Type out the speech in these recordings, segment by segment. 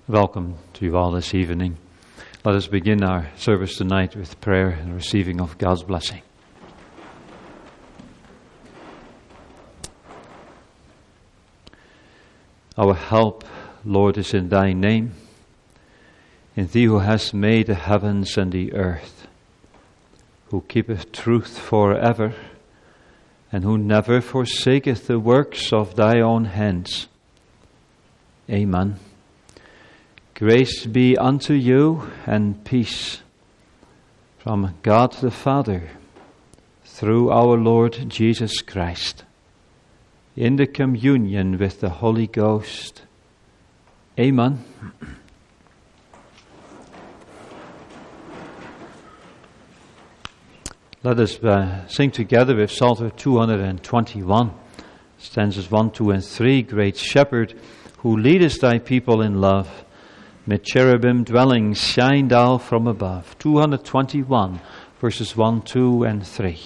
Welcome to you all this evening. Let us begin our service tonight with prayer and receiving of God's blessing. Our help, Lord, is in thy name, in thee who hast made the heavens and the earth, who keepeth truth forever, and who never forsaketh the works of thy own hands. Amen. Grace be unto you and peace from God the Father through our Lord Jesus Christ, in the communion with the Holy Ghost. Amen. Let us sing together with Psalter 221, stanzas 1, 2, and 3. Great Shepherd, who leadest thy people in love, mid cherubim dwelling, shine thou from above. 221, verses 1, 2, and 3.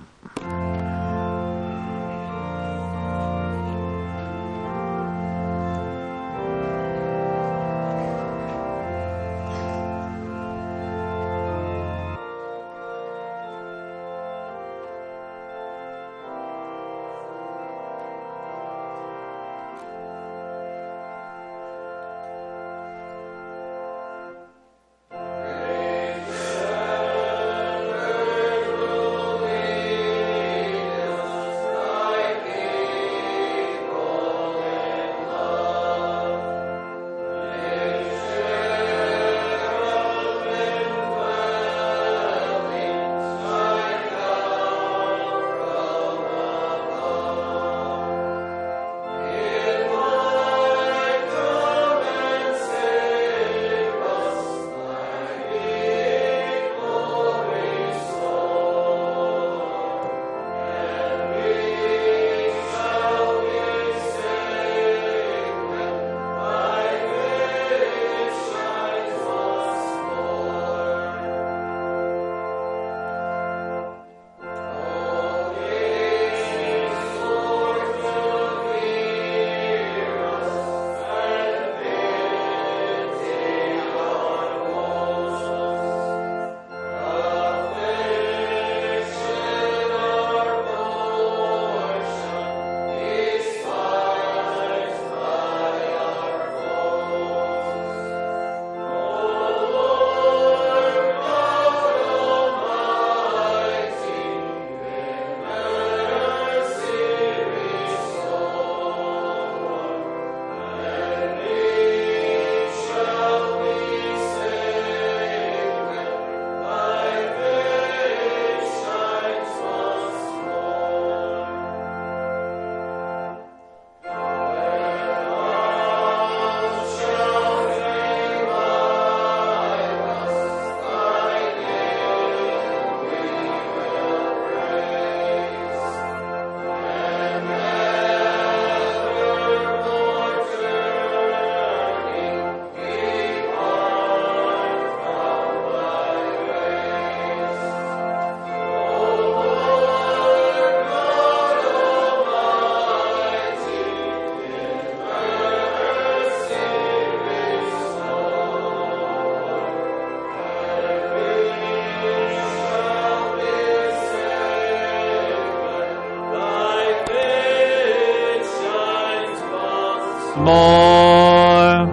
More.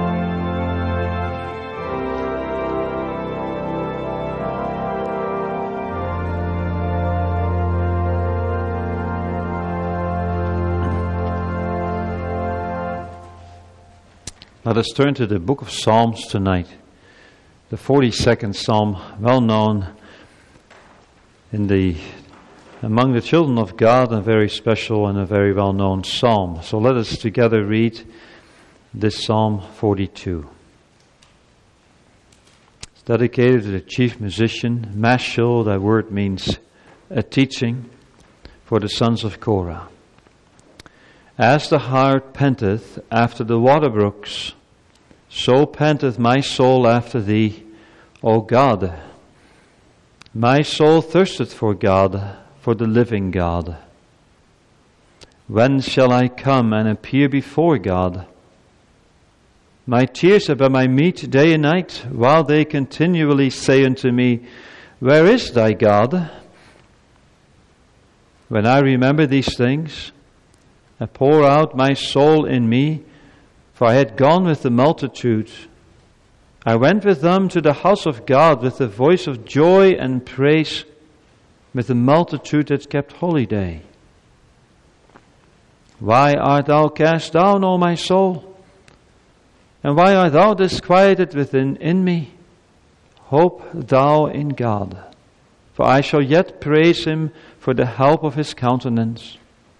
Let us turn to the book of Psalms tonight. The 42nd Psalm, well known among the children of God, a very special and a very well-known psalm. So let us together read this Psalm 42. It's dedicated to the chief musician, Mashal. That word means a teaching for the sons of Korah. As the hart panteth after the water brooks, so panteth my soul after thee, O God. My soul thirsteth for God, for the living God. When shall I come and appear before God? My tears are by my meat day and night, while they continually say unto me, Where is thy God? When I remember these things, I pour out my soul in me, for I had gone with the multitude. I went with them to the house of God with the voice of joy and praise, with the multitude that kept holy day. Why art thou cast down, O my soul? And why art thou disquieted within me? Hope thou in God, for I shall yet praise him for the help of his countenance.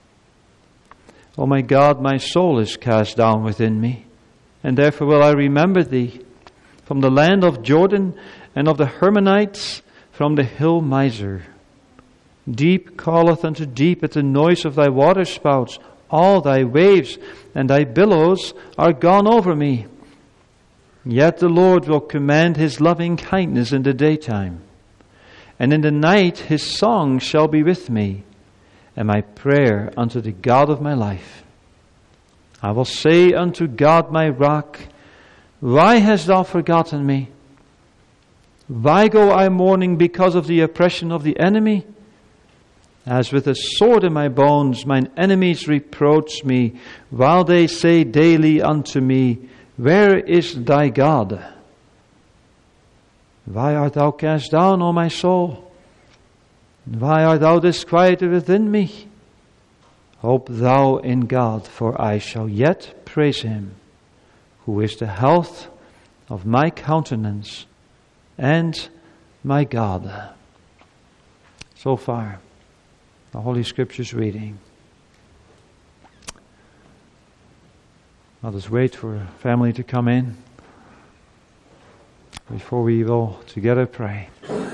O my God, my soul is cast down within me, and therefore will I remember thee. From the land of Jordan and of the Hermonites, from the hill Mizar. Deep calleth unto deep at the noise of thy waterspouts. All thy waves and thy billows are gone over me. Yet the Lord will command his loving kindness in the daytime, and in the night his song shall be with me, and my prayer unto the God of my life. I will say unto God my rock, Why hast thou forgotten me? Why go I mourning because of the oppression of the enemy? As with a sword in my bones, mine enemies reproach me, while they say daily unto me, Where is thy God? Why art thou cast down, O my soul? Why art thou disquieted within me? Hope thou in God, for I shall yet praise him, who is the health of my countenance and my God. So far, the Holy Scriptures reading. Let us wait for family to come in before we will together pray.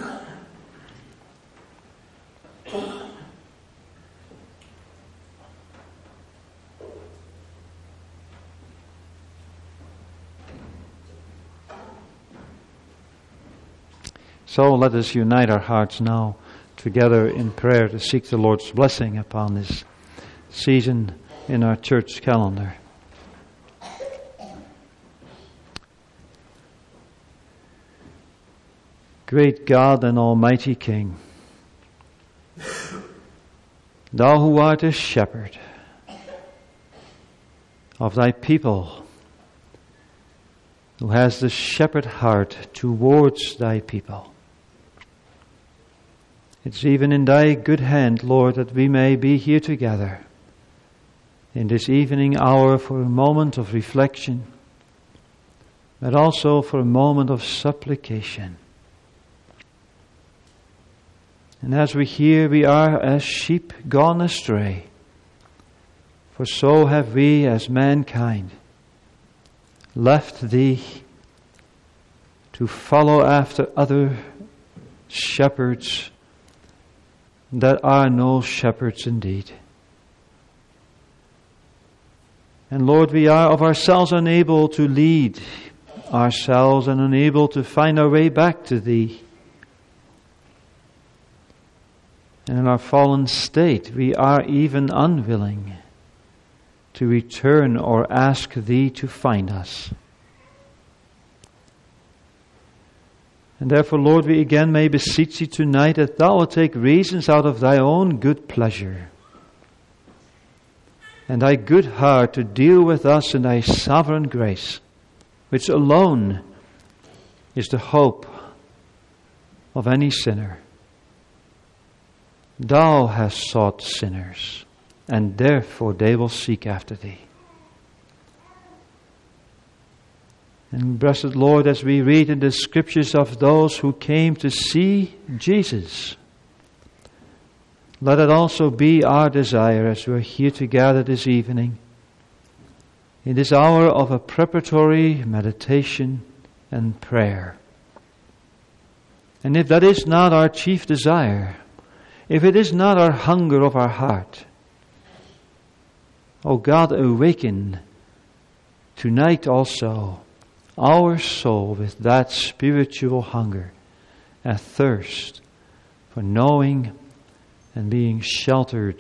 So let us unite our hearts now together in prayer to seek the Lord's blessing upon this season in our church calendar. Great God and Almighty King, thou who art a shepherd of thy people, who has the shepherd heart towards thy people, it's even in thy good hand, Lord, that we may be here together in this evening hour for a moment of reflection, but also for a moment of supplication. And as we hear, we are as sheep gone astray, for so have we as mankind left thee to follow after other shepherds that are no shepherds indeed. And Lord, we are of ourselves unable to lead ourselves and unable to find our way back to thee. And in our fallen state, we are even unwilling to return or ask thee to find us. And therefore, Lord, we again may beseech thee tonight that thou wilt take reasons out of thy own good pleasure and thy good heart to deal with us in thy sovereign grace, which alone is the hope of any sinner. Thou hast sought sinners, and therefore they will seek after thee. And blessed Lord, as we read in the Scriptures of those who came to see Jesus, let it also be our desire as we are here together this evening, in this hour of a preparatory meditation and prayer. And if that is not our chief desire, if it is not our hunger of our heart, O God, awaken tonight also our soul with that spiritual hunger and thirst for knowing and being sheltered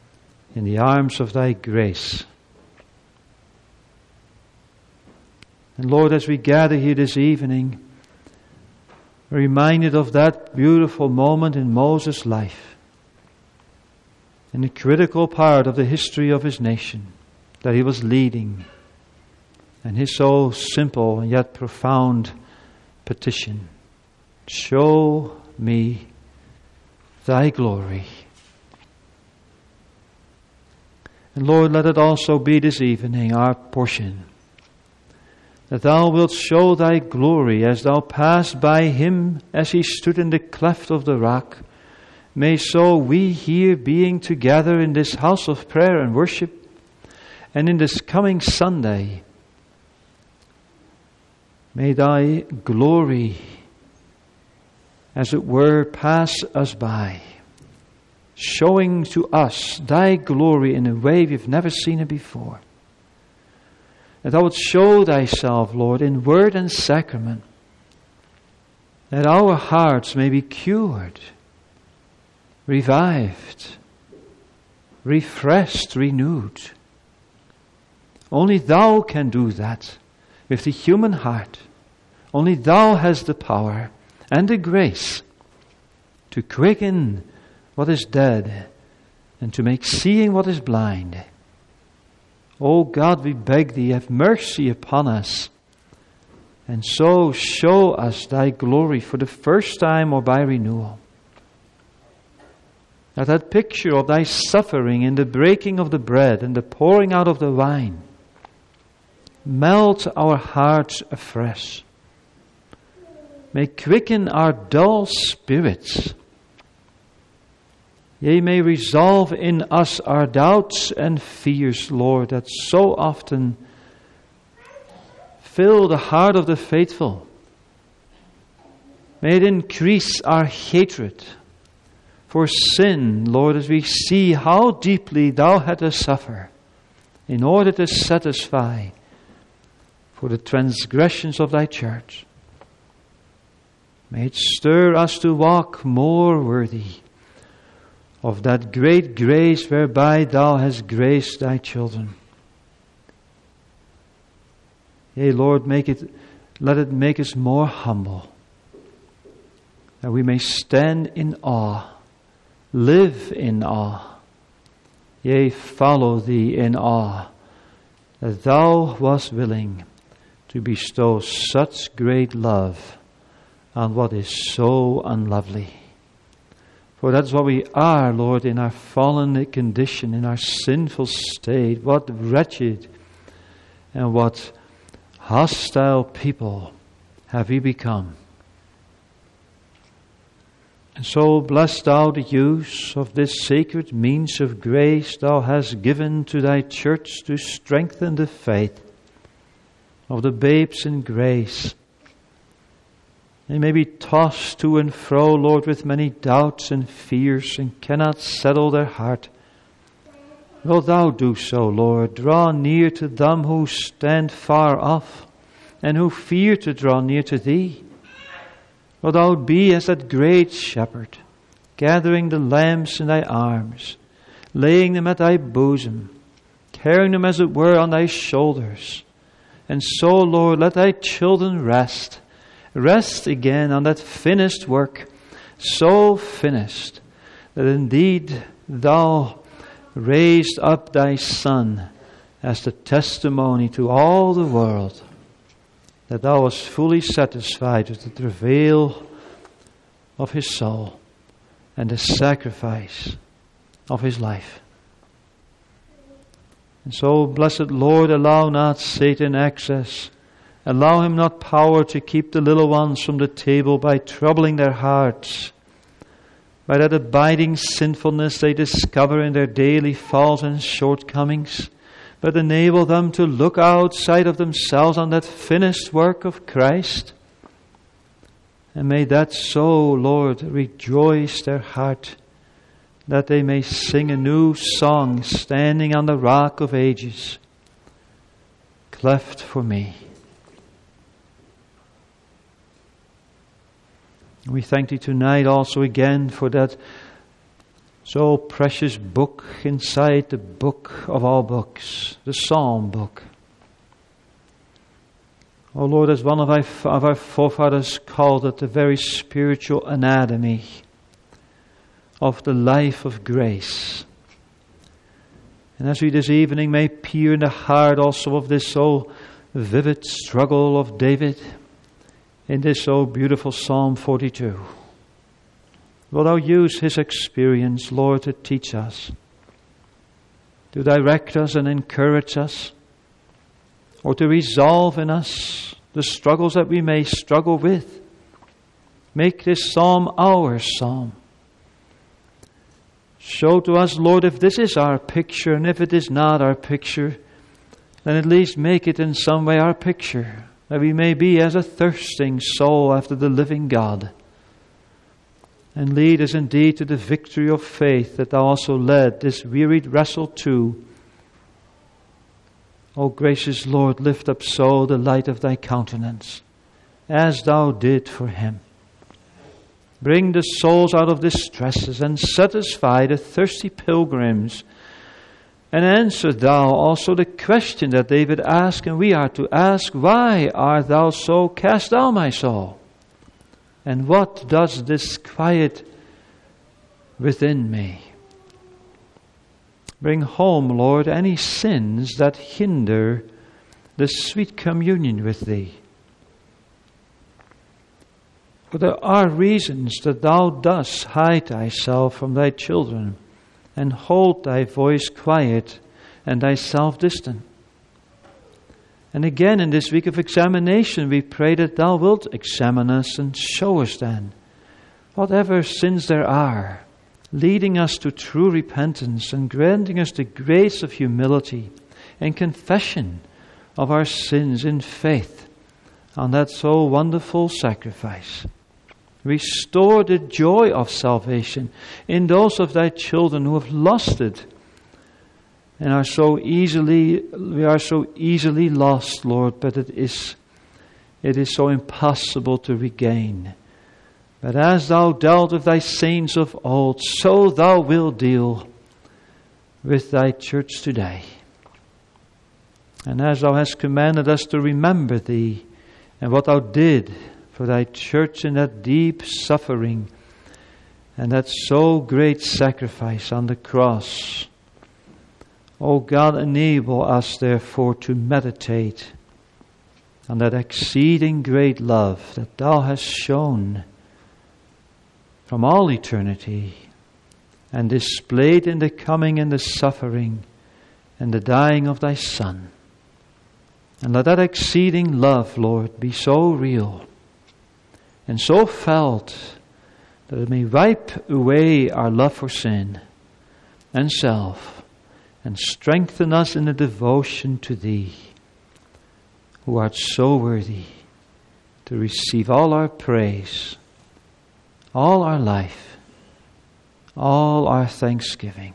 in the arms of thy grace. And Lord, as we gather here this evening, we're reminded of that beautiful moment in Moses' life, in a critical part of the history of his nation that he was leading, and his so simple and yet profound petition: show me thy glory. And Lord, let it also be this evening our portion, that thou wilt show thy glory as thou passed by him as he stood in the cleft of the rock. May so we here, being together in this house of prayer and worship, and in this coming Sunday, may thy glory, as it were, pass us by, showing to us thy glory in a way we've never seen it before. That thou wilt show thyself, Lord, in word and sacrament, that our hearts may be cured, revived, refreshed, renewed. Only thou can do that with the human heart. Only thou hast the power and the grace to quicken what is dead and to make seeing what is blind. O God, we beg thee, have mercy upon us, and so show us thy glory for the first time or by renewal. That picture of thy suffering in the breaking of the bread and the pouring out of the wine melt our hearts afresh. May quicken our dull spirits. Yea, may resolve in us our doubts and fears, Lord, that so often fill the heart of the faithful. May it increase our hatred for sin, Lord, as we see how deeply thou had to suffer in order to satisfy for the transgressions of thy church. May it stir us to walk more worthy of that great grace whereby thou hast graced thy children. Yea, Lord, let it make us more humble, that we may stand in awe, live in awe, yea, follow thee in awe, that thou wast willing to bestow such great love on what is so unlovely. For that's what we are, Lord, in our fallen condition, in our sinful state. What wretched and what hostile people have we become. And so bless thou the use of this sacred means of grace thou hast given to thy church to strengthen the faith of the babes in grace. They may be tossed to and fro, Lord, with many doubts and fears, and cannot settle their heart. Wilt thou do so, Lord? Draw near to them who stand far off, and who fear to draw near to thee. Wilt thou be as that great shepherd, gathering the lambs in thy arms, laying them at thy bosom, carrying them as it were on thy shoulders. And so, Lord, let thy children rest again on that finished work, so finished that indeed thou raised up thy Son as the testimony to all the world that thou wast fully satisfied with the travail of his soul and the sacrifice of his life. And so, blessed Lord, allow not Satan access. Allow him not power to keep the little ones from the table by troubling their hearts, by that abiding sinfulness they discover in their daily faults and shortcomings, but enable them to look outside of themselves on that finished work of Christ. And may that so, Lord, rejoice their heart, that they may sing a new song standing on the rock of ages, cleft for me. We thank thee tonight also again for that so precious book inside the book of all books, the Psalm book. O Lord, as one of our forefathers called it, the very spiritual anatomy of the life of grace. And as we this evening may peer in the heart also of this so vivid struggle of David in this so beautiful Psalm 42. Will Thou use his experience, Lord, to teach us, to direct us and encourage us, or to resolve in us the struggles that we may struggle with. Make this psalm our psalm. Show to us, Lord, if this is our picture, and if it is not our picture, then at least make it in some way our picture, that we may be as a thirsting soul after the living God. And lead us indeed to the victory of faith that Thou also led this wearied wrestle to. O gracious Lord, lift up so the light of Thy countenance, as Thou did for him. Bring the souls out of distresses and satisfy the thirsty pilgrims. And answer Thou also the question that David asked, and we are to ask, why art Thou so cast down, my soul? And what does disquiet within me? Bring home, Lord, any sins that hinder the sweet communion with Thee. For there are reasons that Thou dost hide Thyself from Thy children and hold Thy voice quiet and Thyself distant. And again in this week of examination we pray that Thou wilt examine us and show us then whatever sins there are, leading us to true repentance and granting us the grace of humility and confession of our sins in faith on that so wonderful sacrifice. Restore the joy of salvation in those of Thy children who have lost it and we are so easily lost, Lord, but it is so impossible to regain. But as Thou dealt with Thy saints of old, so Thou wilt deal with Thy church today. And as Thou hast commanded us to remember Thee and what Thou did for Thy church in that deep suffering and that so great sacrifice on the cross, O God, enable us therefore to meditate on that exceeding great love that Thou hast shown from all eternity and displayed in the coming and the suffering and the dying of Thy Son. And let that exceeding love, Lord, be so real and so felt that it may wipe away our love for sin and self and strengthen us in the devotion to Thee, who art so worthy to receive all our praise, all our life, all our thanksgiving.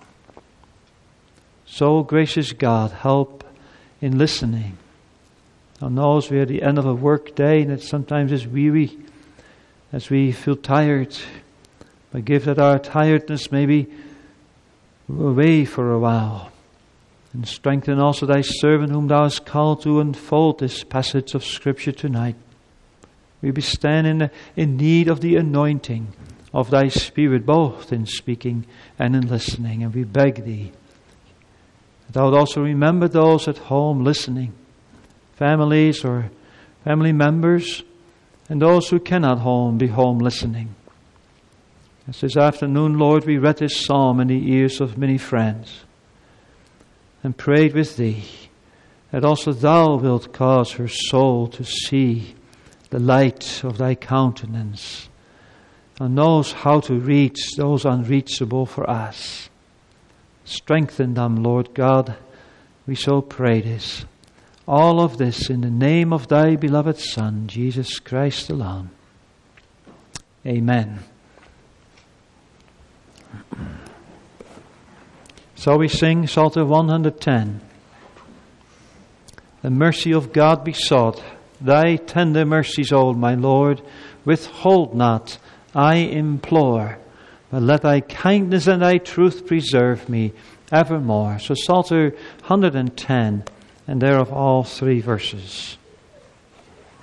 So, gracious God, help in listening. Thou knows we are at the end of a work day and it sometimes is weary as we feel tired. But give that our tiredness may be away for a while. And strengthen also Thy servant whom Thou hast called to unfold this passage of Scripture tonight. We stand in need of the anointing of Thy Spirit, both in speaking and in listening. And we beg Thee that Thou would also remember those at home listening, families or family members, and those who cannot be home listening. As this afternoon, Lord, we read this psalm in the ears of many friends and prayed with Thee that also Thou wilt cause her soul to see the light of Thy countenance and knows how to reach those unreachable for us. Strengthen them, Lord God. We so pray this. All of this in the name of Thy beloved Son, Jesus Christ alone. Amen. So we sing Psalter 110. The mercy of God be sought. Thy tender mercies, O my Lord, withhold not, I implore. But let Thy kindness and Thy truth preserve me evermore. So Psalter 110, and thereof all 3 verses.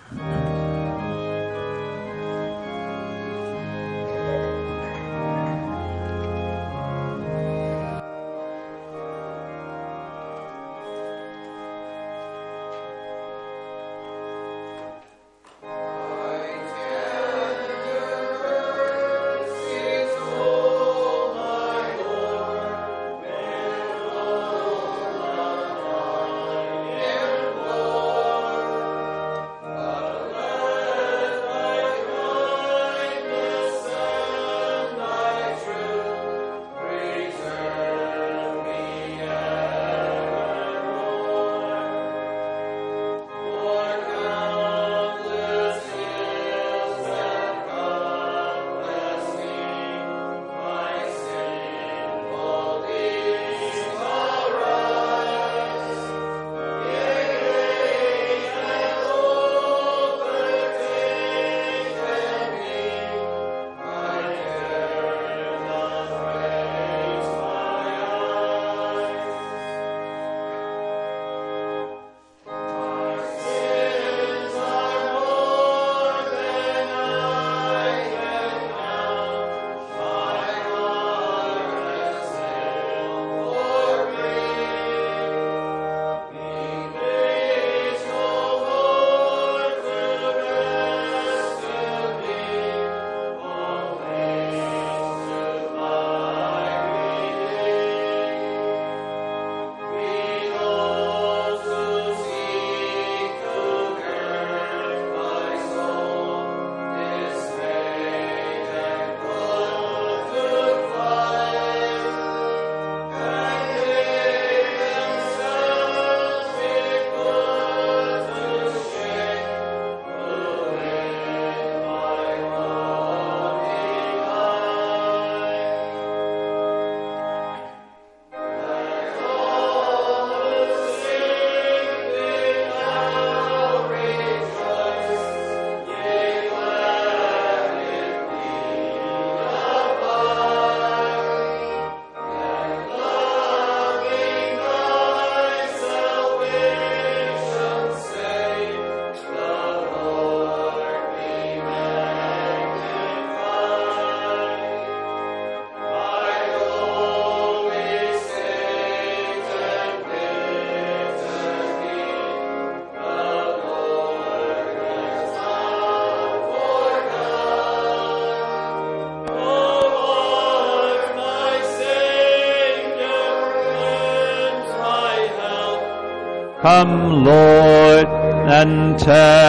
Come, Lord, and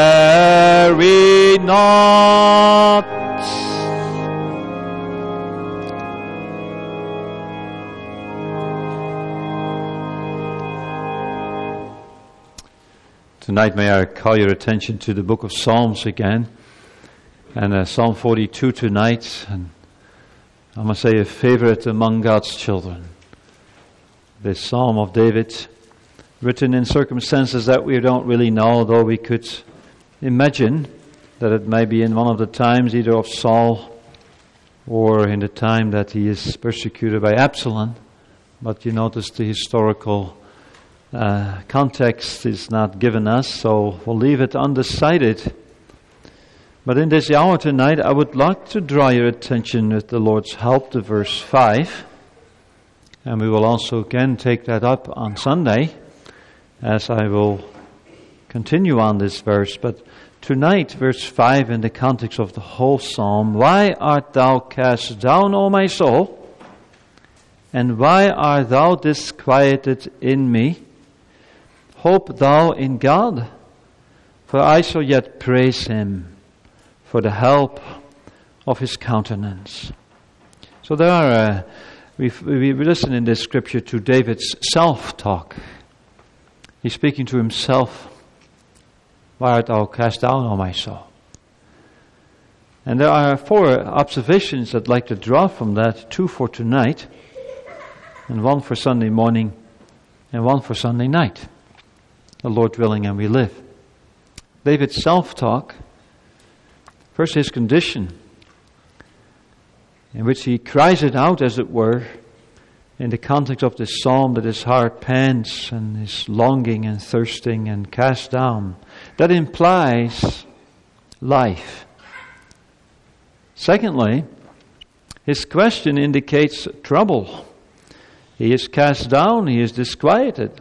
tarry not. Tonight may I call your attention to the book of Psalms again, and Psalm 42 tonight, and I must say a favorite among God's children. This Psalm of David, written in circumstances that we don't really know, though we could imagine that it may be in one of the times either of Saul or in the time that he is persecuted by Absalom. But you notice the historical context is not given us, so we'll leave it undecided. But in this hour tonight, I would like to draw your attention with the Lord's help to verse 5. And we will also again take that up on Sunday, as I will continue on this verse. But tonight, verse 5 in the context of the whole psalm: Why art thou cast down, O my soul? And why art thou disquieted in me? Hope thou in God, for I shall yet praise him for the help of his countenance. So there are, we listen in this scripture to David's self-talk. He's speaking to himself. Why art thou cast down, O my soul? And there are 4 observations I'd like to draw from that, 2 for tonight, and 1 for Sunday morning, and 1 for Sunday night. The Lord willing, and we live. David's self-talk. First, his condition, in which he cries it out, as it were, in the context of this psalm that his heart pants and is longing and thirsting and cast down. That implies life. Secondly, his question indicates trouble. He is cast down, he is disquieted.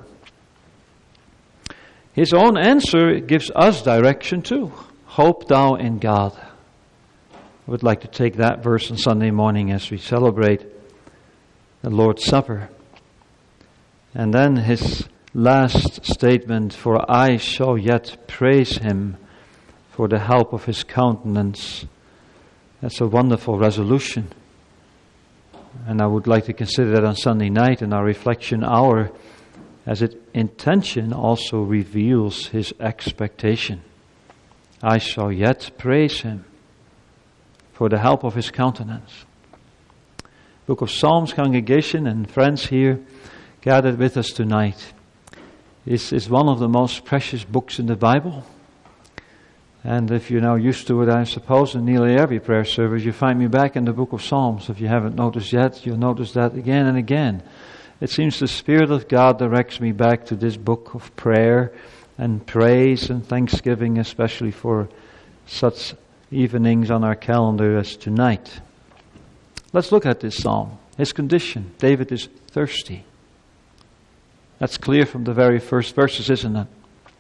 His own answer gives us direction too. Hope thou in God. I would like to take that verse on Sunday morning as we celebrate the Lord's Supper. And then his last statement, for I shall yet praise him for the help of his countenance. That's a wonderful resolution. And I would like to consider that on Sunday night in our reflection hour, as its intention also reveals his expectation. I shall yet praise him for the help of his countenance. Book of Psalms congregation and friends here gathered with us tonight is one of the most precious books in the Bible. And if you're now used to it, I suppose, in nearly every prayer service, you find me back in the book of Psalms. If you haven't noticed yet, you'll notice that again and again. It seems the Spirit of God directs me back to this book of prayer and praise and thanksgiving, especially for such evenings on our calendar as tonight. Let's look at this psalm. His condition. David is thirsty. That's clear from the very first verses, isn't it?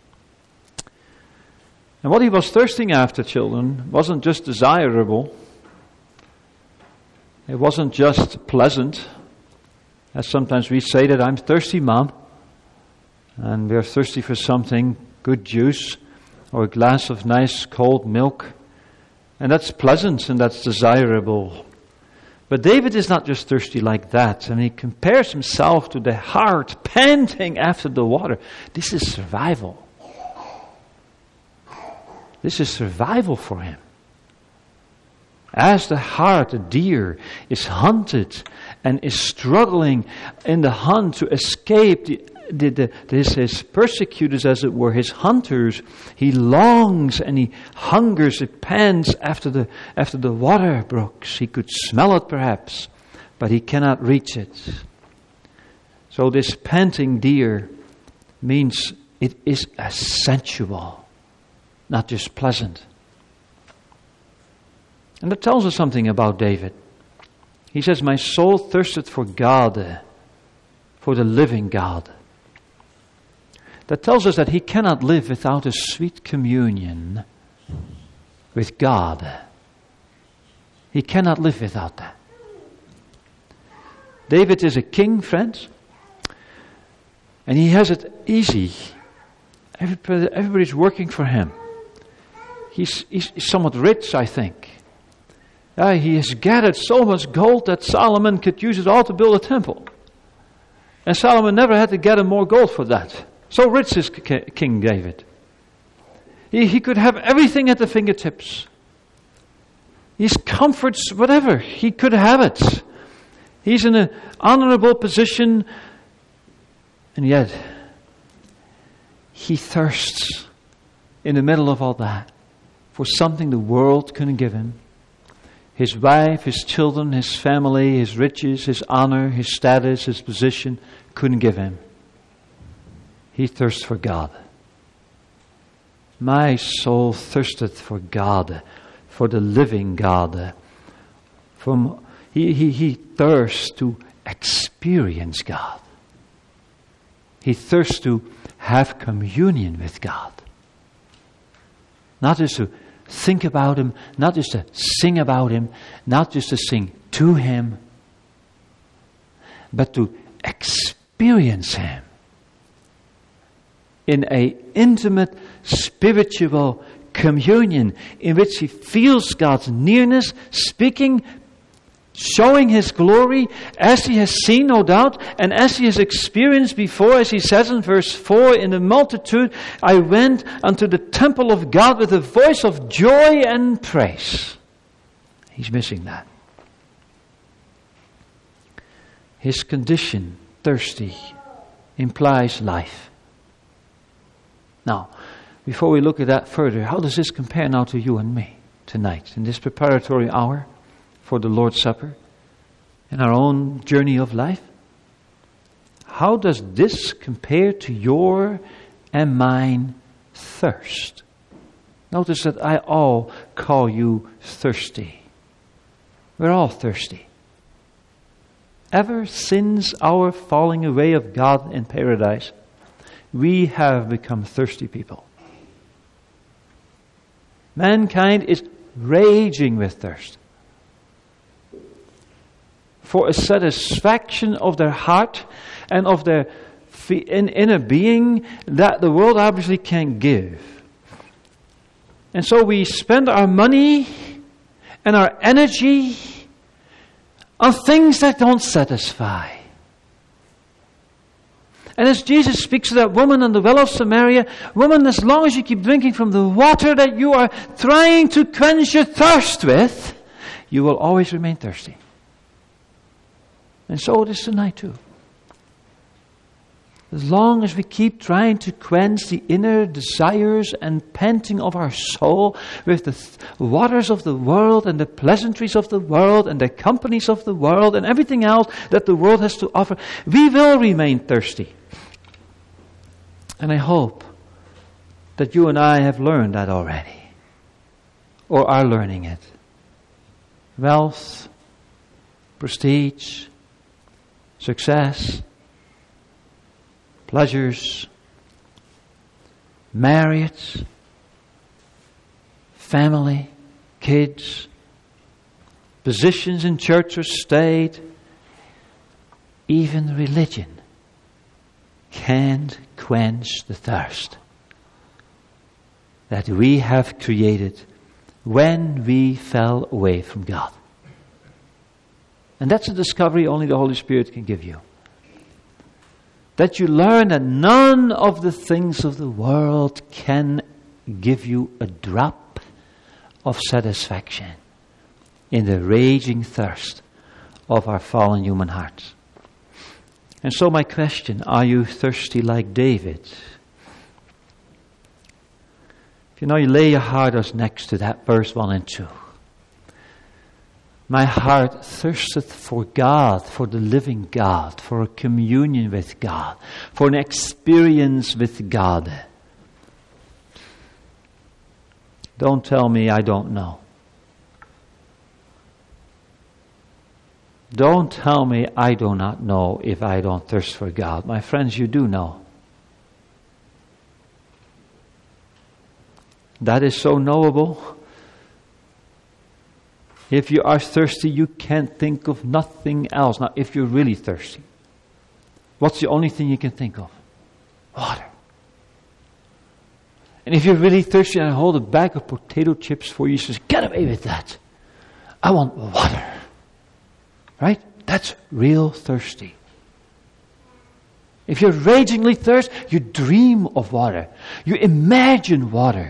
And what he was thirsting after, children, wasn't just desirable. It wasn't just pleasant. As sometimes we say that, I'm thirsty, Mom. And we're thirsty for something, good juice, or a glass of nice cold milk. And that's pleasant and that's desirable. But David is not just thirsty like that. And he compares himself to the heart panting after the water. This is survival. This is survival for him. As the hart, a deer, is hunted and is struggling in the hunt to escape his persecutors, as it were, his hunters, he longs and he hungers, he pants after the water brooks. He could smell it perhaps, but he cannot reach it. So this panting deer means it is sensual, not just pleasant. And that tells us something about David. He says, my soul thirsteth for God, for the living God. That tells us that he cannot live without a sweet communion with God. He cannot live without that. David is a king, friends, and he has it easy. Everybody's working for him. He's somewhat rich, I think. He has gathered so much gold that Solomon could use it all to build a temple. And Solomon never had to gather more gold for that. So rich is King David. He could have everything at the fingertips. His comforts, whatever, he could have it. He's in an honorable position, and yet he thirsts in the middle of all that for something the world couldn't give him. His wife, his children, his family, his riches, his honor, his status, his position couldn't give him. He thirsts for God. My soul thirsteth for God, for the living God. He thirsts to experience God. He thirsts to have communion with God. Not just to think about Him, not just to sing about Him, not just to sing to Him, but to experience Him in an intimate spiritual communion in which he feels God's nearness, speaking, showing His glory as he has seen, no doubt, and as he has experienced before, as he says in verse 4, in the multitude I went unto the temple of God with a voice of joy and praise. He's missing that. His condition, thirsty, implies life. Now, before we look at that further, how does this compare now to you and me tonight, in this preparatory hour for the Lord's Supper, in our own journey of life? how does this compare to your and mine thirst? Notice that I all call you thirsty. We're all thirsty. Ever since our falling away of God in paradise, we have become thirsty people. Mankind is raging with thirst for a satisfaction of their heart and of their inner being that the world obviously can't give. And so we spend our money and our energy on things that don't satisfy. And as Jesus speaks to that woman on the well of Samaria, woman, as long as you keep drinking from the water that you are trying to quench your thirst with, you will always remain thirsty. And so it is tonight too. As long as we keep trying to quench the inner desires and panting of our soul with the waters of the world and the pleasantries of the world and the companies of the world and everything else that the world has to offer, we will remain thirsty. And I hope that you and I have learned that already, or are learning it. Wealth, prestige, success, pleasures, marriage, family, kids, positions in church or state, even religion can't quench the thirst that we have created when we fell away from God. And that's a discovery only the Holy Spirit can give you. That you learn that none of the things of the world can give you a drop of satisfaction in the raging thirst of our fallen human hearts. And so my question, are you thirsty like David? If you lay your heart us next to that verse 1 and 2. My heart thirsteth for God, for the living God, for a communion with God, for an experience with God. Don't tell me I don't know. Don't tell me I do not know if I don't thirst for God. My friends, you do know. That is so knowable. If you are thirsty, you can't think of nothing else. Now, if you're really thirsty, what's the only thing you can think of? Water. And if you're really thirsty and I hold a bag of potato chips for you, you say, get away with that. I want water. Right? That's real thirsty. If you're ragingly thirsty, you dream of water. You imagine water.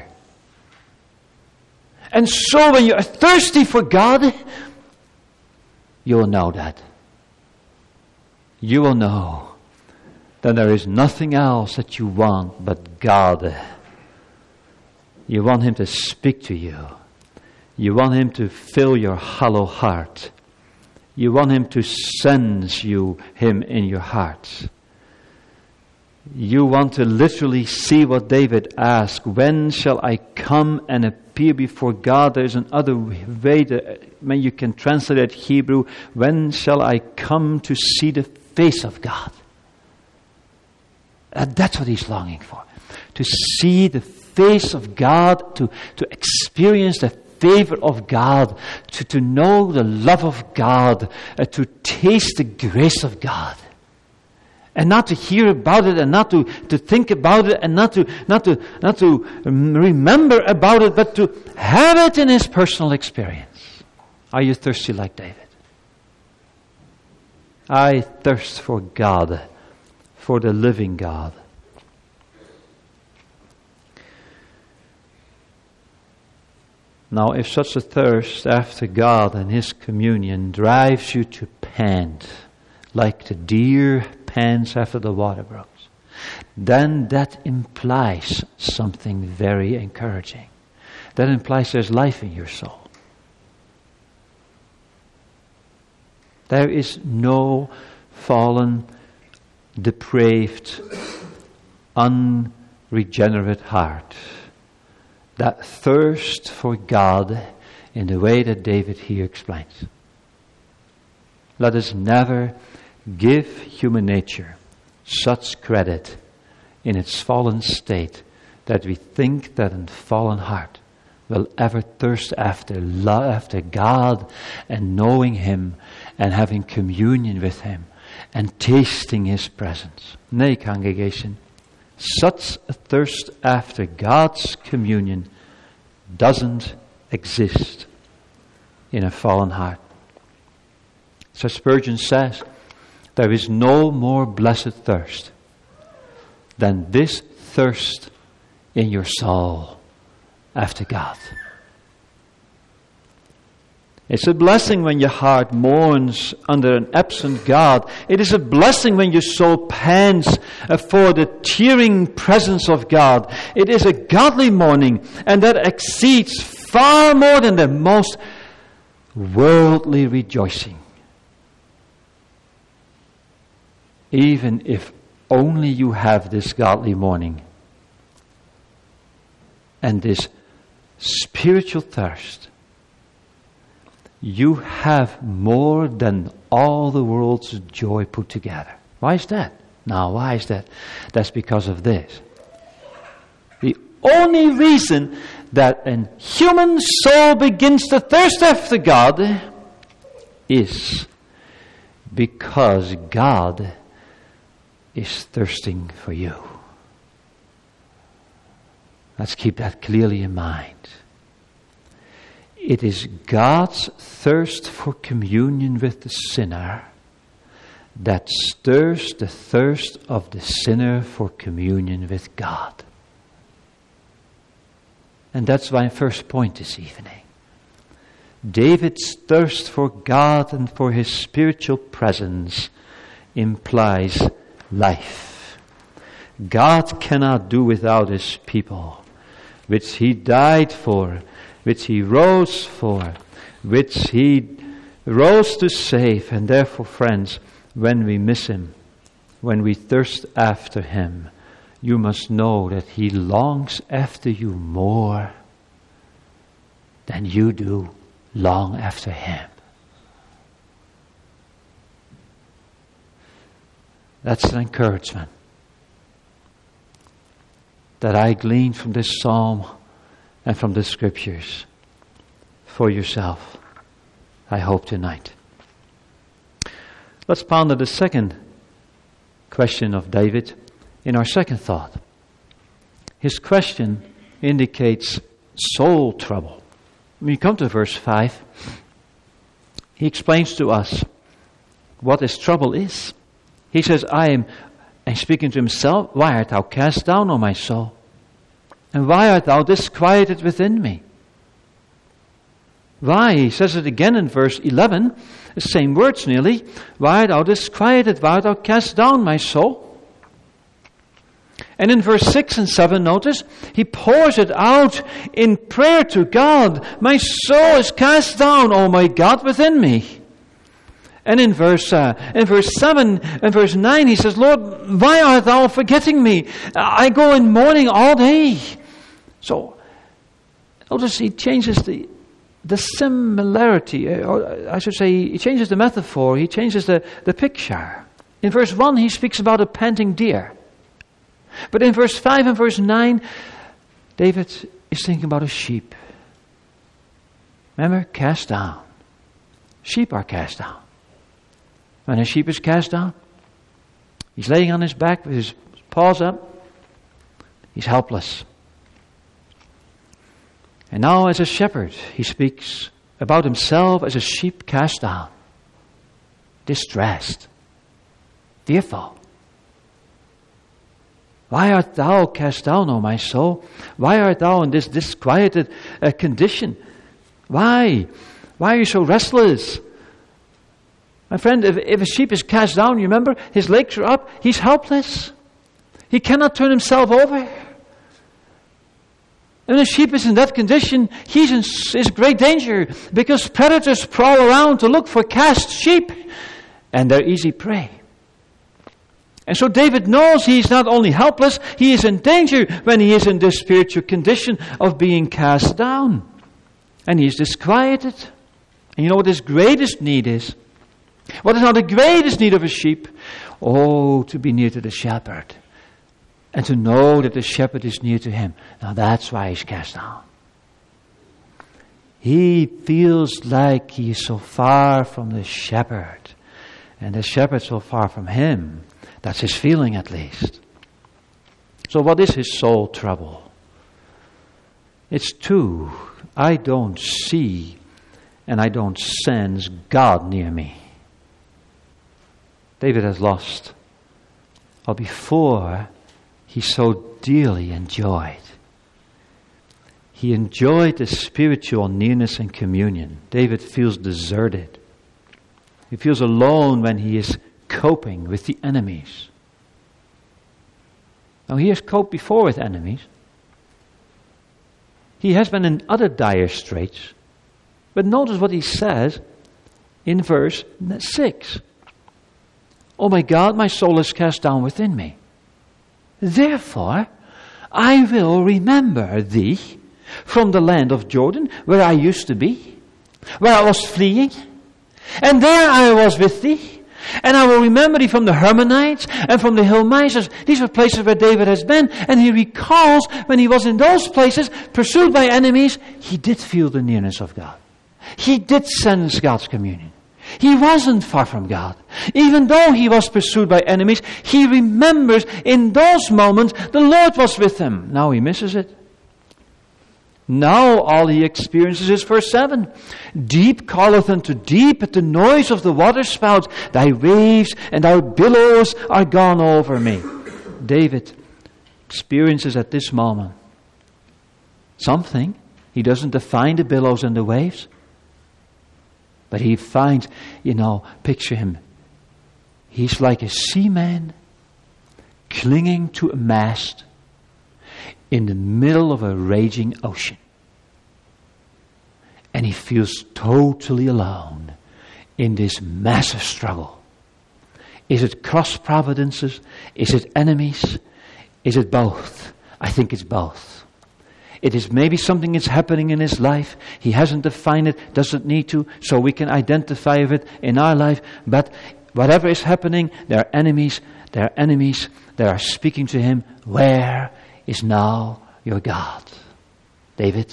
And so when you are thirsty for God, you will know that. You will know that there is nothing else that you want but God. You want Him to speak to you. You want Him to fill your hollow heart. You want Him to sense Him in your heart. You want to literally see what David asked. When shall I come and appear before God? There's another way that you can translate it Hebrew. When shall I come to see the face of God? That's what he's longing for. To see the face of God, to experience the favor of God, to know the love of God, to taste the grace of God. And not to hear about it, and not to think about it, and not to remember about it, but to have it in his personal experience. Are you thirsty like David? I thirst for God, for the living God. Now, if such a thirst after God and His communion drives you to pant, like the deer pants after the water brooks, then that implies something very encouraging. That implies there's life in your soul. There is no fallen depraved, unregenerate heart that thirst for God in the way that David here explains. Let us never give human nature such credit in its fallen state that we think that a fallen heart will ever thirst after God and knowing Him and having communion with Him and tasting His presence. Nay, congregation, such a thirst after God's communion doesn't exist in a fallen heart. So Spurgeon says, there is no more blessed thirst than this thirst in your soul after God. It's a blessing when your heart mourns under an absent God. It is a blessing when your soul pants for the tearing presence of God. It is a godly mourning, and that exceeds far more than the most worldly rejoicing. Even if only you have this godly mourning and this spiritual thirst, you have more than all the world's joy put together. Why is that? Now, why is that? That's because of this. The only reason that a human soul begins to thirst after God is because God is thirsting for you. Let's keep that clearly in mind. It is God's thirst for communion with the sinner that stirs the thirst of the sinner for communion with God. And that's my first point this evening. David's thirst for God and for His spiritual presence implies life. God cannot do without His people, which He died for, which He rose for, which He rose to save. And therefore, friends, when we miss Him, when we thirst after Him, you must know that He longs after you more than you do long after Him. That's an encouragement that I glean from this psalm and from the Scriptures for yourself, I hope, tonight. Let's ponder the second question of David in our second thought. His question indicates soul trouble. When you come to verse 5, he explains to us what his trouble is. He says, and speaking to himself, why art thou cast down, O my soul? And why art thou disquieted within me? Why? He says it again in verse 11, the same words nearly. Why art thou disquieted? Why art thou cast down, my soul? And in verse 6 and 7, notice, he pours it out in prayer to God. My soul is cast down, O my God, within me. And in verse 7 and verse 9, he says, Lord, why art thou forgetting me? I go in mourning all day. So, notice he changes the similarity, or I should say, he changes the metaphor, he changes the picture. In verse 1, he speaks about a panting deer. But in verse 5 and verse 9, David is thinking about a sheep. Remember, cast down. Sheep are cast down. When a sheep is cast down, he's laying on his back with his paws up. He's helpless. And now as a shepherd, he speaks about himself as a sheep cast down, distressed, fearful. Why art thou cast down, O my soul? Why art thou in this disquieted condition? Why? Why are you so restless? My friend, if a sheep is cast down, you remember, his legs are up, he's helpless. He cannot turn himself over. And the sheep is in that condition, he's in great danger, because predators prowl around to look for cast sheep, and they're easy prey. And so David knows he's not only helpless, he is in danger when he is in this spiritual condition of being cast down. And he is disquieted. And you know what his greatest need is? What is now the greatest need of a sheep? Oh, to be near to the shepherd. And to know that the shepherd is near to him. Now that's why he's cast down. He feels like he is so far from the shepherd. And the shepherd so far from him. That's his feeling at least. So what is his soul trouble? It's two. I don't see and I don't sense God near me. David has lost what before he so dearly enjoyed. He enjoyed the spiritual nearness and communion. David feels deserted. He feels alone when he is coping with the enemies. Now he has coped before with enemies. He has been in other dire straits. But notice what he says in verse 6. Oh my God, my soul is cast down within me. Therefore, I will remember thee from the land of Jordan, where I used to be, where I was fleeing. And there I was with thee. And I will remember thee from the Hermonites and from the hill Misers. These are places where David has been. And he recalls when he was in those places, pursued by enemies, he did feel the nearness of God. He did sense God's communion. He wasn't far from God. Even though he was pursued by enemies, he remembers in those moments the Lord was with him. Now he misses it. Now all he experiences is verse 7. Deep calleth unto deep at the noise of the waterspouts. Thy waves and thy billows are gone over me. David experiences at this moment something. He doesn't define the billows and the waves. But he finds, picture him. He's like a seaman clinging to a mast in the middle of a raging ocean. And he feels totally alone in this massive struggle. Is it cross providences? Is it enemies? Is it both? I think it's both. It is maybe something is happening in his life. He hasn't defined it, doesn't need to, so we can identify with it in our life. But whatever is happening, there are enemies that are speaking to him. Where is now your God? David,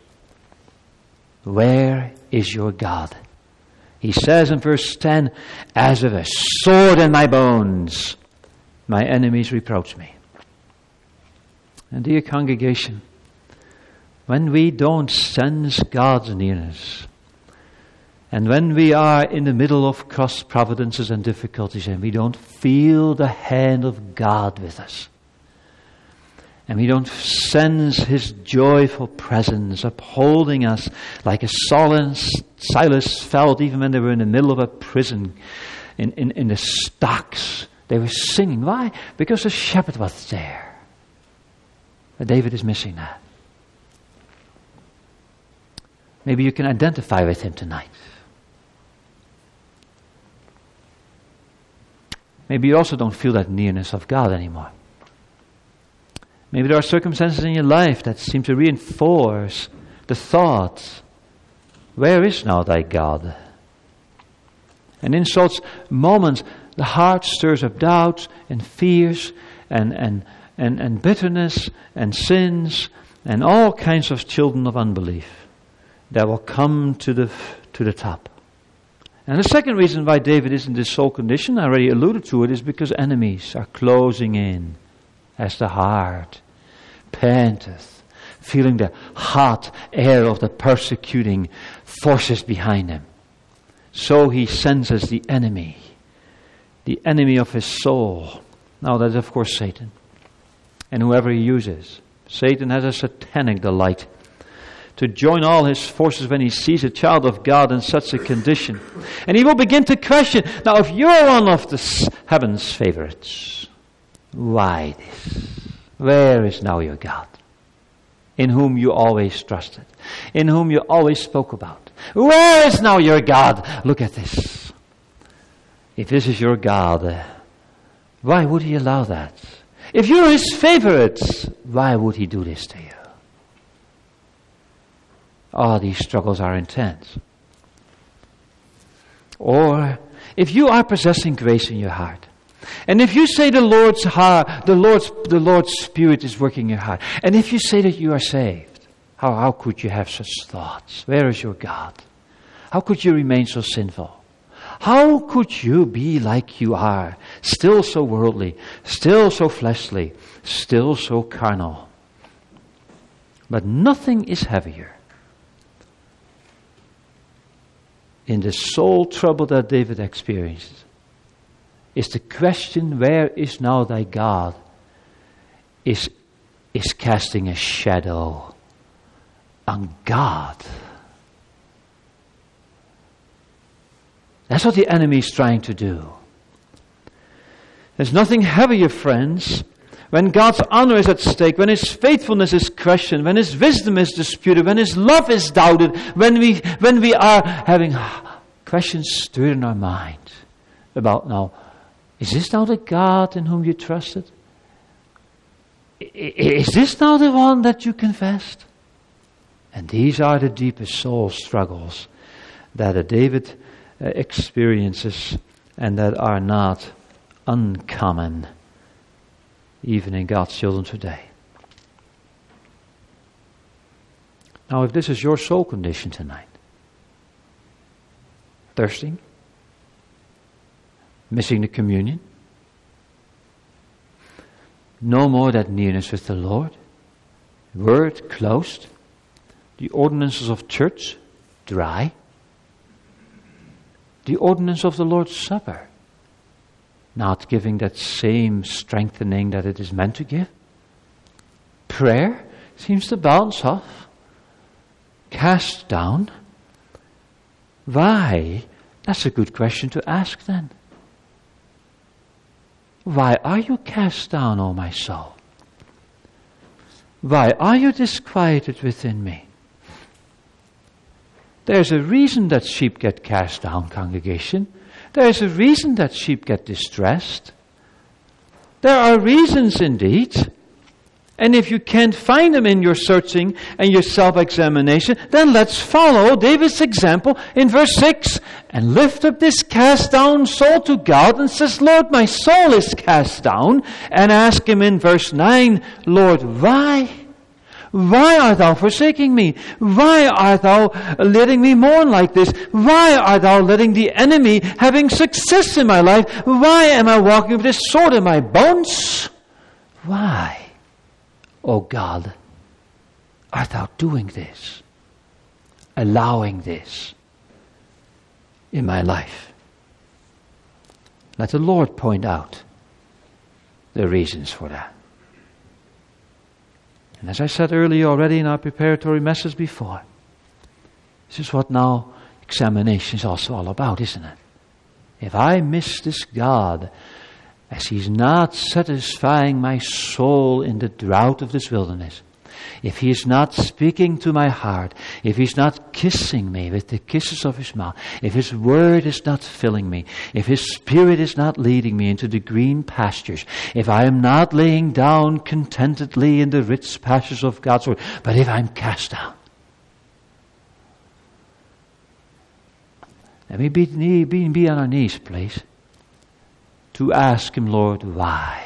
where is your God? He says in verse 10, as of a sword in my bones, my enemies reproach me. And dear congregation, when we don't sense God's nearness, and when we are in the middle of cross providences and difficulties, and we don't feel the hand of God with us, and we don't sense His joyful presence upholding us like a Silas felt even when they were in the middle of a prison in the stocks. They were singing. Why? Because the shepherd was there. But David is missing that. Maybe you can identify with him tonight. Maybe you also don't feel that nearness of God anymore. Maybe there are circumstances in your life that seem to reinforce the thought, where is now thy God? And in such moments, the heart stirs up doubts and fears and bitterness and sins and all kinds of children of unbelief that will come to the top. And the second reason why David is in this soul condition, I already alluded to it, is because enemies are closing in as the heart panteth, feeling the hot air of the persecuting forces behind him. So he senses the enemy of his soul. Now that's of course Satan, and whoever he uses. Satan has a satanic delight to join all his forces when he sees a child of God in such a condition. And he will begin to question, now if you're one of the heaven's favorites, why this? Where is now your God? In whom you always trusted. In whom you always spoke about. Where is now your God? Look at this. If this is your God, Why would he allow that? If you're his favorites, why would he do this to you? Oh, these struggles are intense. Or, if you are possessing grace in your heart, and if you say the Lord's Spirit is working in your heart, and if you say that you are saved, how could you have such thoughts? Where is your God? How could you remain so sinful? How could you be like you are, still so worldly, still so fleshly, still so carnal? But nothing is heavier in the soul trouble that David experienced is the question, where is now thy God, is casting a shadow on God. That's what the enemy is trying to do. There's nothing heavier, friends, when God's honor is at stake, when His faithfulness is questioned, when His wisdom is disputed, when His love is doubted, when we are having questions stirred in our mind about, now, is this now the God in whom you trusted? Is this now the one that you confessed? And these are the deepest soul struggles that David experiences and that are not uncommon even in God's children today. Now, if this is your soul condition tonight, thirsting, missing the communion, no more that nearness with the Lord, word closed, the ordinances of church dry, the ordinance of the Lord's Supper not giving that same strengthening that it is meant to give, prayer seems to bounce off, cast down. Why? That's a good question to ask then. Why are you cast down, O my soul? Why are you disquieted within me? There's a reason that sheep get cast down, congregation. There's a reason that sheep get distressed. There are reasons indeed. And if you can't find them in your searching and your self-examination, then let's follow David's example in verse 6 and lift up this cast down soul to God and says, Lord, my soul is cast down. And ask Him in verse 9, Lord, why? Why art thou forsaking me? Why art thou letting me mourn like this? Why art thou letting the enemy having success in my life? Why am I walking with this sword in my bones? Why, O God, art thou doing this? Allowing this in my life? Let the Lord point out the reasons for that. And as I said earlier already in our preparatory message before, this is what now examination is also all about, isn't it? If I miss this God, as He's not satisfying my soul in the drought of this wilderness, if He is not speaking to my heart, if He's not kissing me with the kisses of His mouth, if His word is not filling me, if His Spirit is not leading me into the green pastures, if I am not laying down contentedly in the rich pastures of God's word, but if I'm cast down, let me be on our knees, please, to ask Him, Lord, why?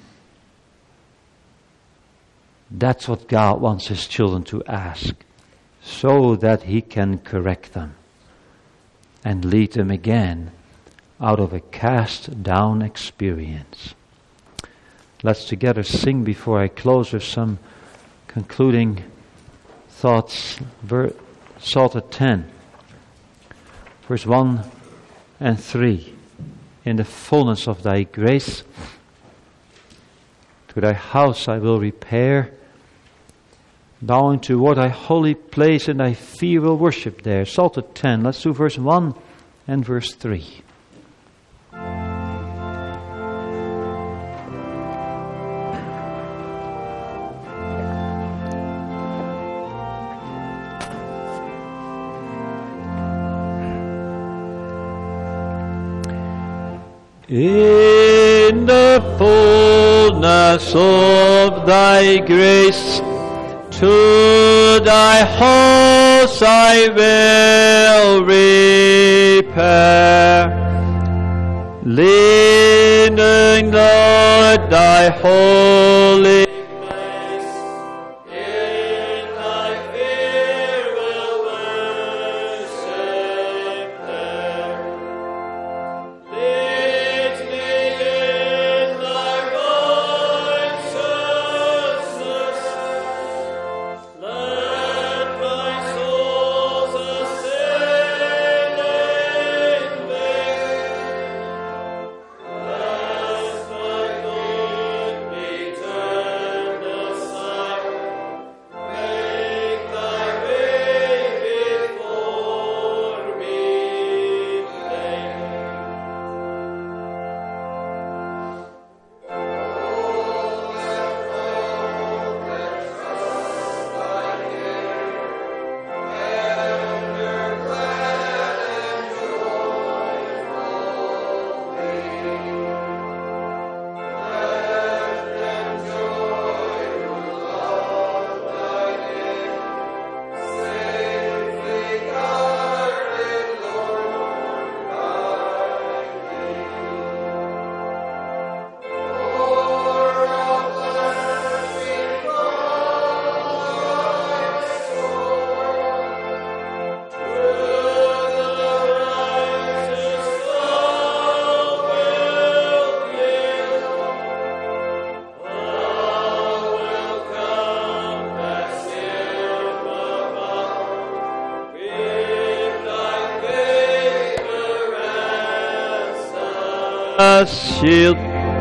That's what God wants His children to ask, so that He can correct them and lead them again out of a cast down experience. Let's together sing before I close with some concluding thoughts. Psalter 10, verse 1 and 3. In the fullness of Thy grace, to Thy house I will repair. Now into what Thy holy place and Thy fear will worship there. Psalter 10, let's do verse 1 and verse 3. In in the fullness of thy grace. To thy house I will repair, leaning, Lord, thy holy place. In thy fear will worship there. Lead me in thy righteousness. Let my soul's assailing make. Lest my good be turned aside. Make thy way before me plain. A shield.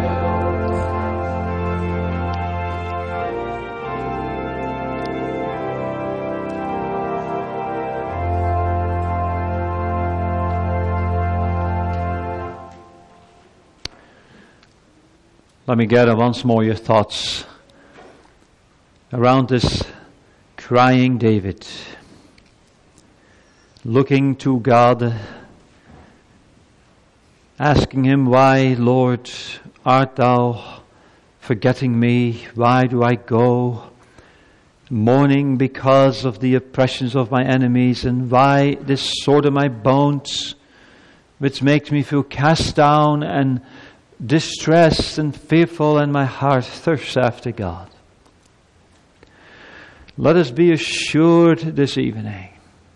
Let me gather once more your thoughts around this crying David, looking to God, asking him, why, Lord, art thou forgetting me? Why do I go mourning because of the oppressions of my enemies? And why this sword in my bones, which makes me feel cast down and distressed and fearful, and my heart thirsts after God? Let us be assured this evening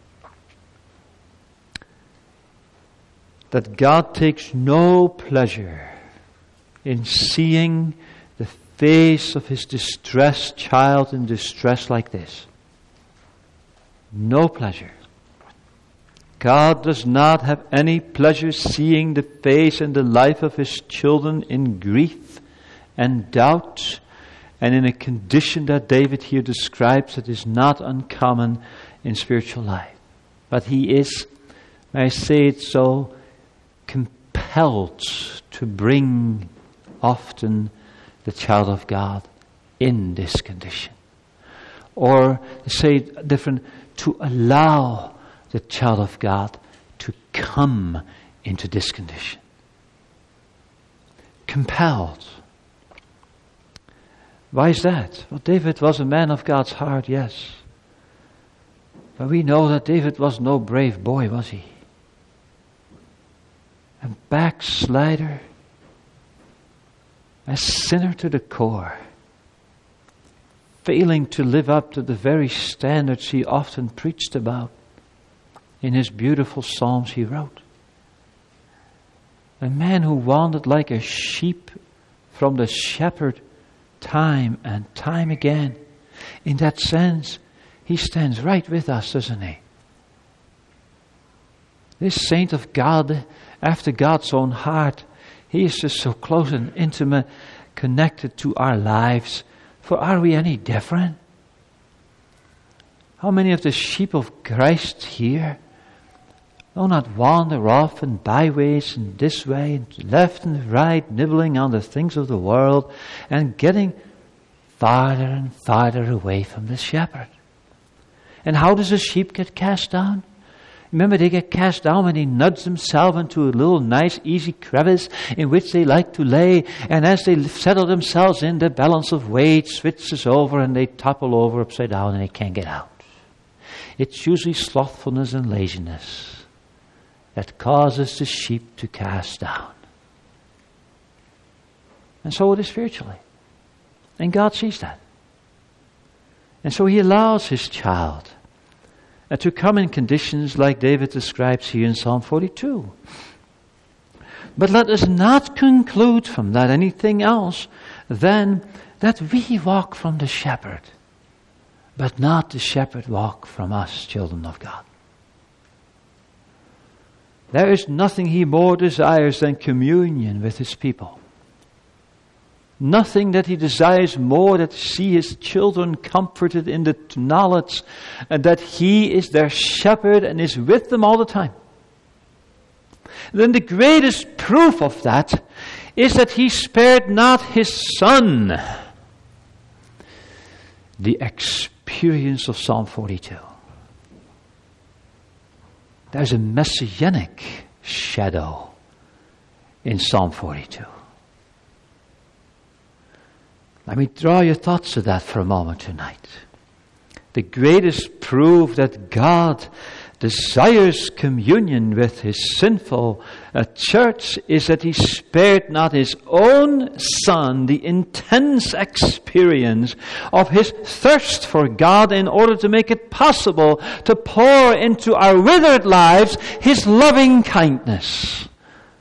that God takes no pleasure in seeing the face of his distressed child in distress like this. No pleasure. God does not have any pleasure seeing the face and the life of his children in grief and doubt, and in a condition that David here describes that is not uncommon in spiritual life. But he is, may I say it so, compelled to bring often the child of God in this condition. Or, to say it different, to allow the child of God to come into this condition. Compelled. Why is that? Well, David was a man of God's heart, yes. But we know that David was no brave boy, was he? A backslider, a sinner to the core, failing to live up to the very standards he often preached about in his beautiful psalms he wrote. A man who wandered like a sheep from the shepherd time and time again. In that sense, he stands right with us, doesn't he? This saint of God, after God's own heart, he is just so close and intimate, connected to our lives. For are we any different? How many of the sheep of Christ here do not wander off in byways and this way and left and right, nibbling on the things of the world and getting farther and farther away from the shepherd? And how does a sheep get cast down? Remember, they get cast down when they nudge themselves into a little nice, easy crevice in which they like to lay. And as they settle themselves in, the balance of weight switches over and they topple over upside down and they can't get out. It's usually slothfulness and laziness that causes the sheep to cast down. And so it is spiritually. And God sees that. And so He allows His child to come in conditions like David describes here in Psalm 42. But let us not conclude from that anything else than that we walk from the shepherd, but not the shepherd walk from us, children of God. There is nothing He more desires than communion with His people. Nothing that He desires more than to see His children comforted in the knowledge that He is their shepherd and is with them all the time. Then the greatest proof of that is that He spared not His Son. The experience of Psalm 42. There's a messianic shadow in Psalm 42. Let me draw your thoughts to that for a moment tonight. The greatest proof that God desires communion with His sinful church is that He spared not His own Son the intense experience of His thirst for God in order to make it possible to pour into our withered lives His loving kindness.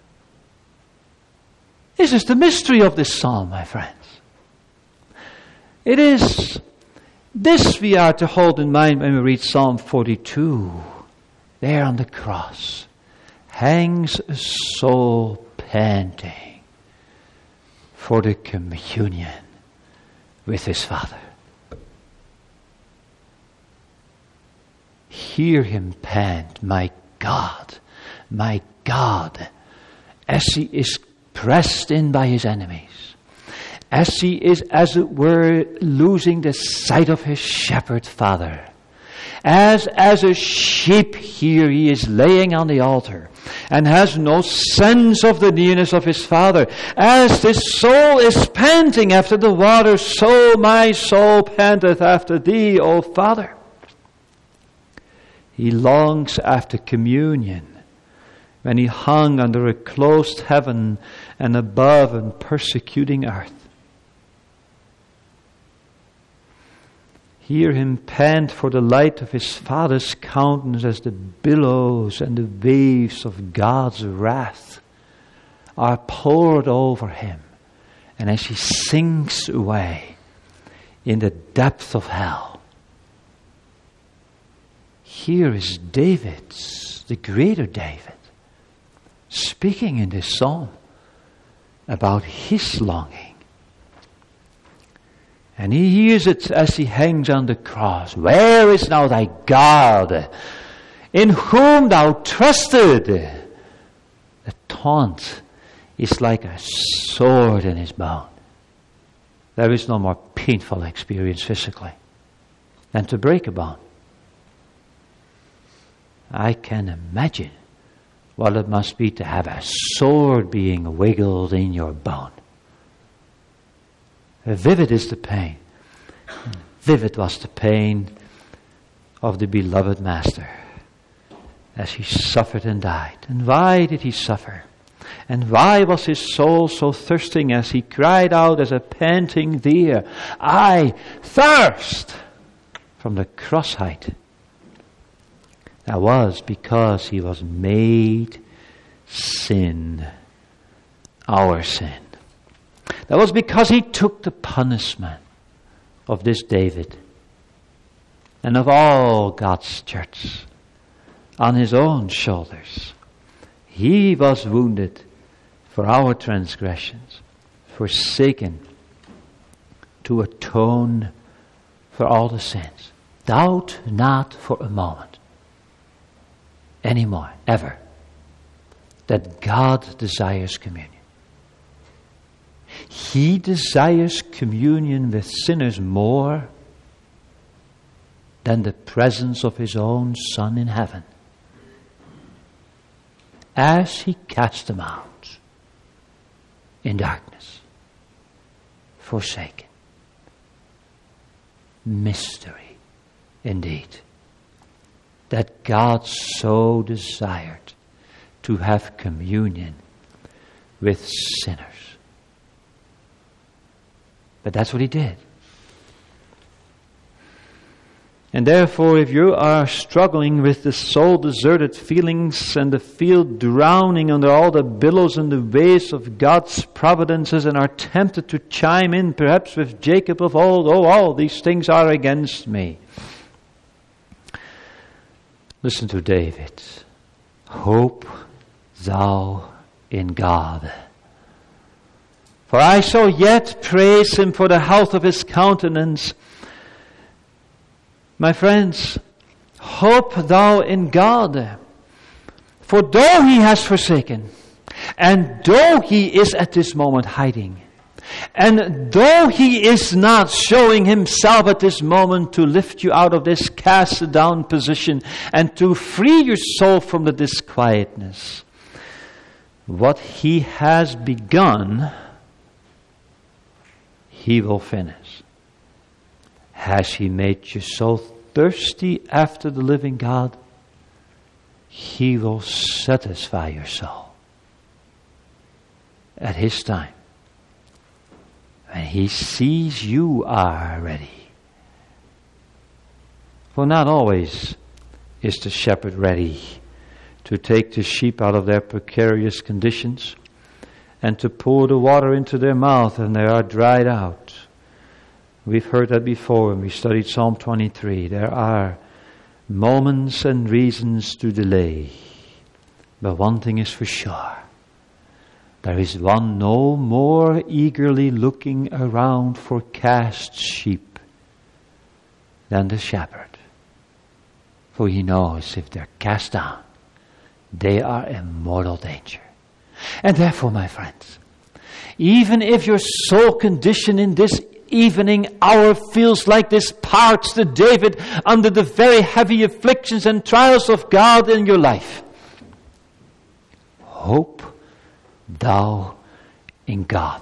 This is the mystery of this psalm, my friends. It is this we are to hold in mind when we read Psalm 42. There on the cross hangs a soul panting for the communion with his Father. Hear him pant, my God, as he is pressed in by his enemies. As he is, as it were, losing the sight of his shepherd father. As a sheep here he is laying on the altar and has no sense of the nearness of his Father. As this soul is panting after the water, so my soul panteth after thee, O Father. He longs after communion when he hung under a closed heaven and above a persecuting earth. Hear him pant for the light of his Father's countenance as the billows and the waves of God's wrath are poured over him, and as he sinks away in the depth of hell. Here is David, the greater David, speaking in this psalm about his longing. And he hears it as he hangs on the cross. Where is now thy God, in whom thou trusted? The taunt is like a sword in his bone. There is no more painful experience physically than to break a bone. I can imagine what it must be to have a sword being wiggled in your bone. Vivid is the pain. Vivid was the pain of the beloved Master as he suffered and died. And why did he suffer? And why was his soul so thirsting as he cried out as a panting deer, I thirst, from the cross height? That was because he was made sin, our sin. That was because he took the punishment of this David and of all God's church on his own shoulders. He was wounded for our transgressions, forsaken to atone for all the sins. Doubt not for a moment, anymore, ever, that God desires communion. He desires communion with sinners more than the presence of his own Son in heaven. as he cast them out in darkness, forsaken. Mystery indeed, that God so desired to have communion with sinners. But that's what he did. And therefore, if you are struggling with the soul-deserted feelings and the field drowning under all the billows and the waves of God's providences and are tempted to chime in, perhaps with Jacob of old, oh, all these things are against me. Listen to David. Hope thou in God. For I shall yet praise him for the health of his countenance. My friends, hope thou in God. For though he has forsaken, and though he is at this moment hiding, and though he is not showing himself at this moment to lift you out of this cast down position and to free your soul from the disquietness, what he has begun, he will finish. Has he made you so thirsty after the living God? He will satisfy your soul at his time. When he sees you are ready. For not always is the shepherd ready to take the sheep out of their precarious conditions and to pour the water into their mouth and they are dried out. We've heard that before when we studied Psalm 23. There are moments and reasons to delay. But one thing is for sure. There is one no more eagerly looking around for cast sheep than the shepherd. For he knows if they're cast down, they are in mortal danger. And therefore, my friends, even if your soul condition in this evening hour feels like this parched David under the very heavy afflictions and trials of God in your life, hope thou in God.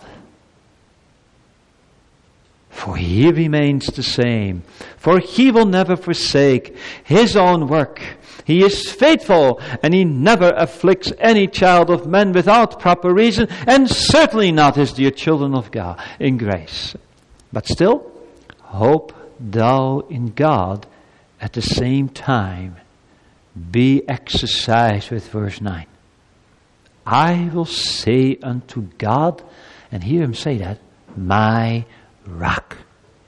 For he remains the same. For he will never forsake his own work. He is faithful, and he never afflicts any child of men without proper reason, and certainly not his dear children of God in grace. But still, hope thou in God at the same time. Be exercised with verse 9. I will say unto God, and hear him say that, my rock.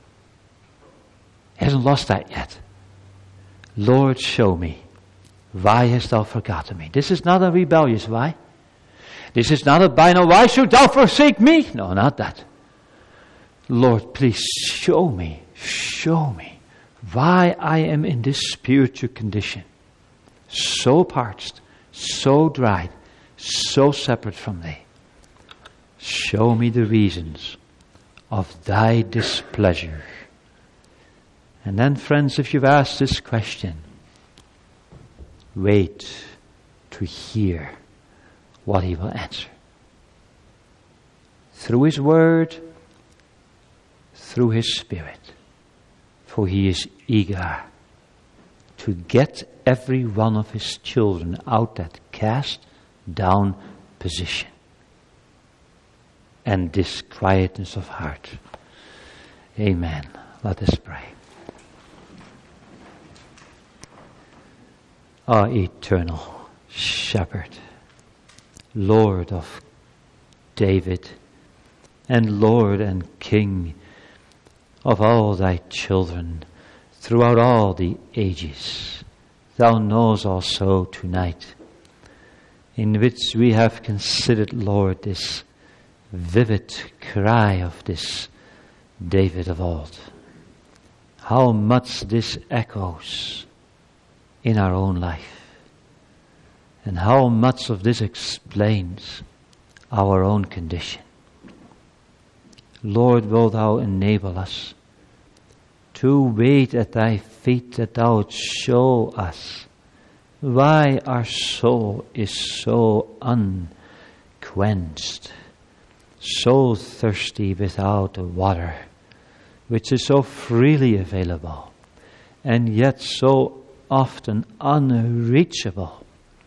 He hasn't lost that yet. Lord, show me. Why hast thou forgotten me? This is not a rebellious why. This is not a binary, why should thou forsake me? No, not that. Lord, please show me why I am in this spiritual condition. So parched, so dried, so separate from thee. Show me the reasons of thy displeasure. And then, friends, if you've asked this question, wait to hear what he will answer. Through his word, through his Spirit. For he is eager to get every one of his children out that cast down position and disquietness of heart. Amen. Let us pray. Our eternal shepherd, Lord of David, and Lord and King of all thy children throughout all the ages, thou knows also tonight, in which we have considered, Lord, this vivid cry of this David of old. How much this echoes in our own life, and how much of this explains our own condition. Lord, will thou enable us to wait at thy feet, that thou would show us why our soul is so unquenched, so thirsty without the water, which is so freely available, and yet so often unreachable,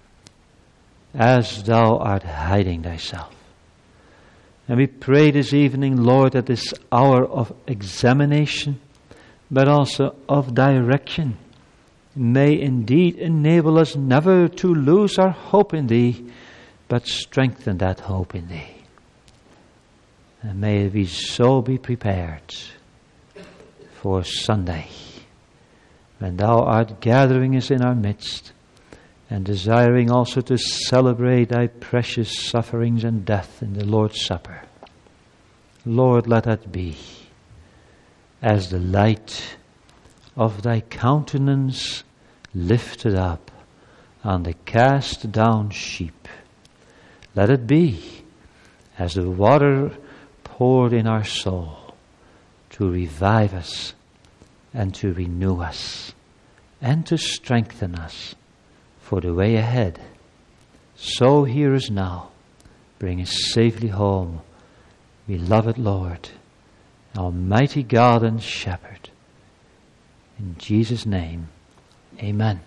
as thou art hiding thyself. And we pray this evening, Lord, at this hour of examination, but also of direction, may indeed enable us never to lose our hope in Thee, but strengthen that hope in Thee. And may we so be prepared for Sunday, when Thou art gathering us in our midst, and desiring also to celebrate Thy precious sufferings and death in the Lord's Supper. Lord, let that be as the light of Thy countenance lifted up on the cast down sheep. Let it be as the water poured in our soul to revive us and to renew us and to strengthen us for the way ahead. So hear us now. Bring us safely home, beloved Lord, Almighty God and Shepherd. In Jesus' name, amen.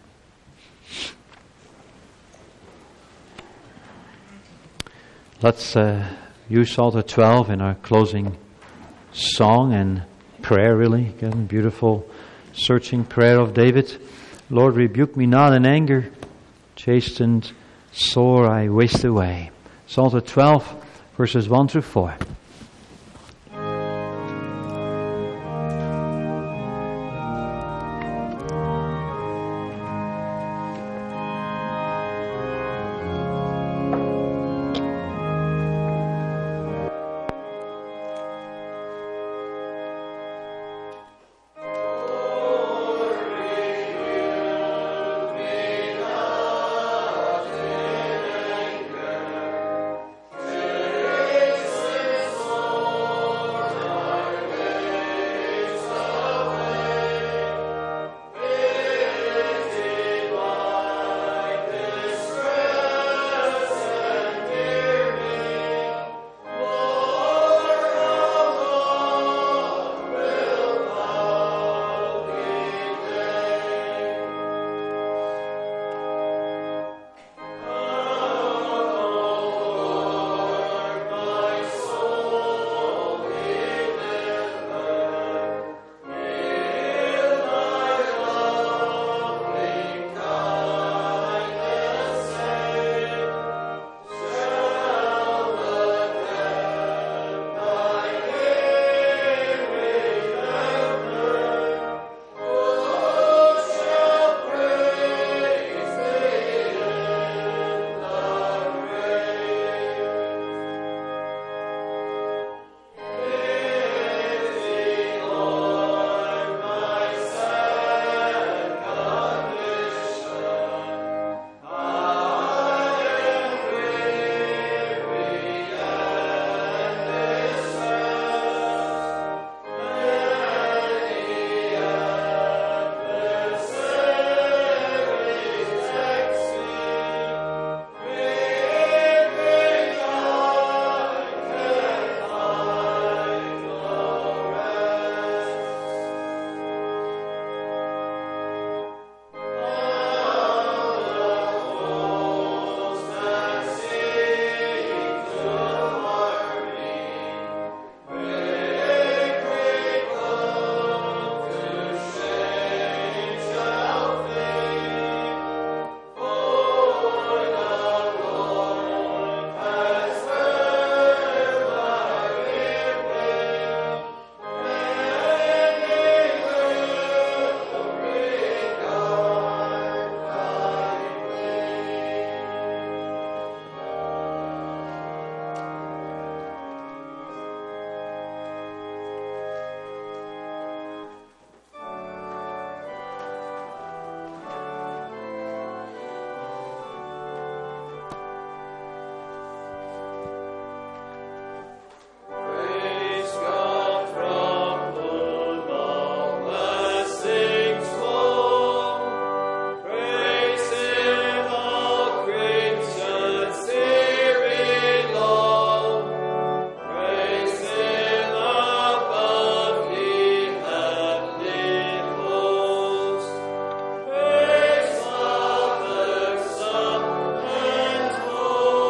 Let's use Psalter 12 in our closing song and prayer, really. Again, beautiful searching prayer of David. Lord, rebuke me not in anger. Chastened, sore I waste away. Psalter 12, verses 1 through 4.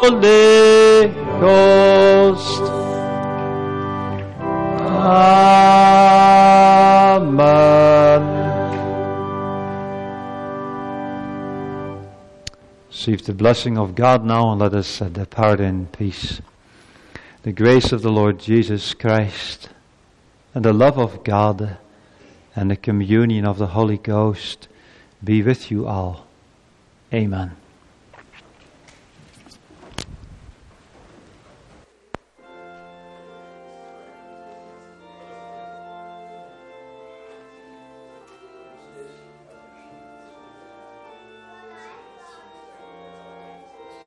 Holy Ghost. Amen. Receive the blessing of God now, and let us depart in peace. The grace of the Lord Jesus Christ, and the love of God, and the communion of the Holy Ghost be with you all. Amen.